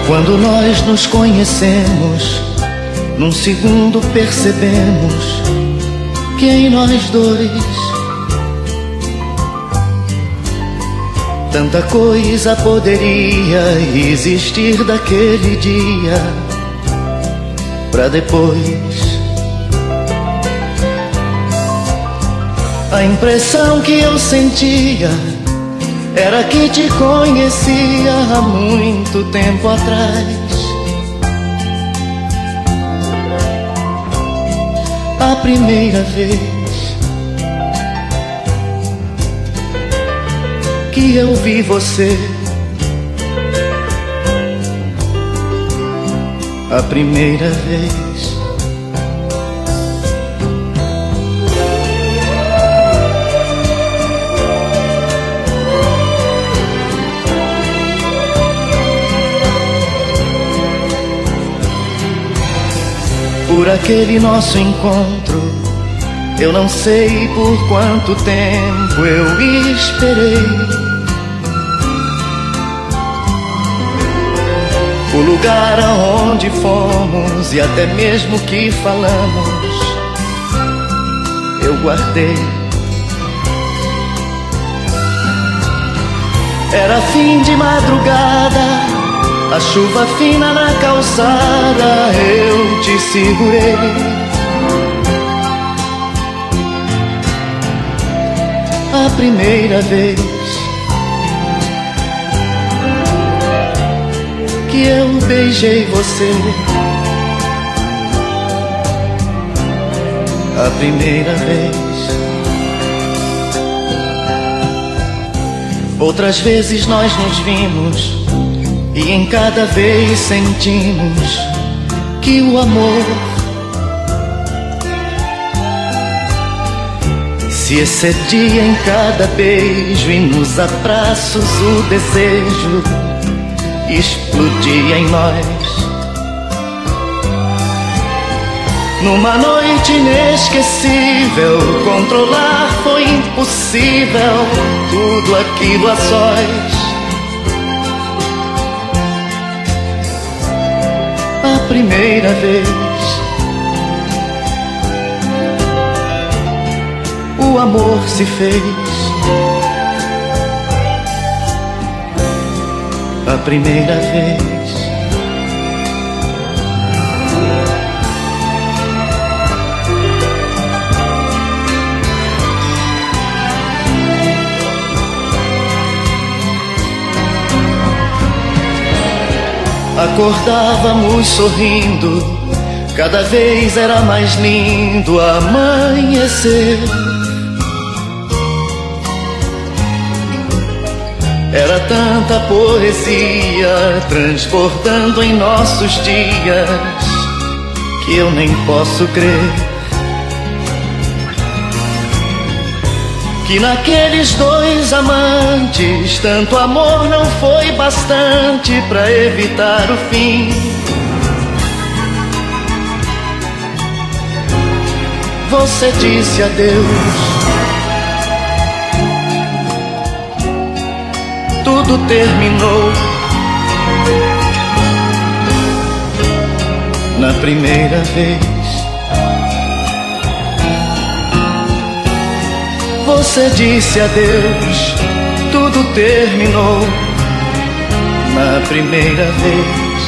Quando nós nos conhecemos, num segundo percebemos que em nós dois tanta coisa poderia existir daquele dia pra depois. A impressão que eu sentia era que te conhecia há muito tempo atrás. A primeira vez que eu vi você, a primeira vez. Por aquele nosso encontro, eu não sei por quanto tempo eu esperei. O lugar aonde fomos e até mesmo que falamos, eu guardei. Era fim de madrugada, a chuva fina na calçada, eu te segurei. A primeira vez que eu beijei você, a primeira vez. Outras vezes nós nos vimos e em cada vez sentimos que o amor se excedia em cada beijo, e nos abraços o desejo explodia em nós. Numa noite inesquecível, controlar foi impossível, tudo aquilo a sós. A primeira vez o amor se fez, a primeira vez. Acordávamos sorrindo, cada vez era mais lindo amanhecer. Era tanta poesia transbordando em nossos dias que eu nem posso crer que naqueles dois amantes tanto amor não foi bastante pra evitar o fim. Você disse adeus, tudo terminou na primeira vez. Você disse adeus, tudo terminou na primeira vez.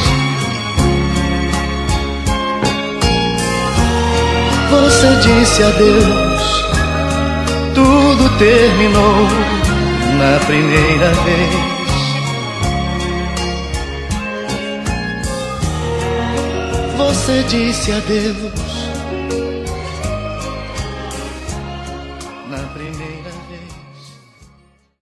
Você disse adeus, tudo terminou na primeira vez. Você disse adeus,